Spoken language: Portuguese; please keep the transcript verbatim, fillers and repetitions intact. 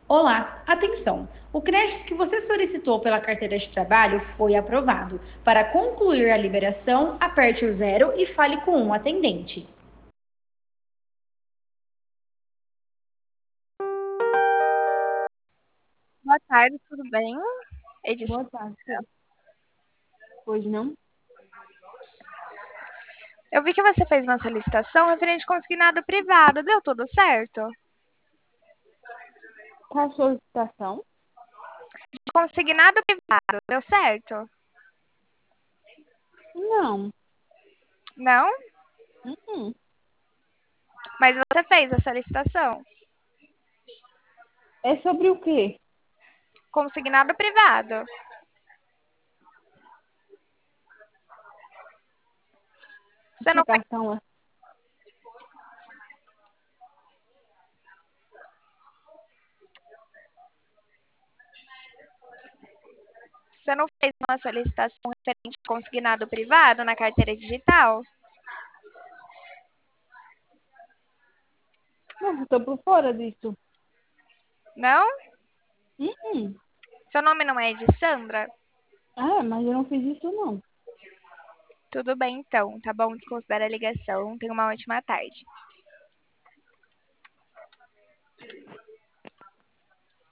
Olá, atenção! O crédito que você solicitou pela carteira de trabalho foi aprovado. Para concluir a liberação, aperte o zero e fale com um atendente. Boa tarde, tudo bem? Edson, Boa tarde. Hoje não? eu vi que você fez uma solicitação referente a consignado privado. Deu tudo certo? Qual a solicitação? Consignado privado, deu certo? Não. Não? Uhum. Mas você fez a solicitação? É sobre o quê? Consignado privado. Você não fez, Explicação é. você não fez uma solicitação referente a consignado privado na carteira digital? Não, estou por fora disso. Não? Uhum. Seu nome não é de Sandra? Ah, mas eu não fiz isso não. Tudo bem então, tá bom? Desconsidera a ligação. Tenha uma ótima tarde.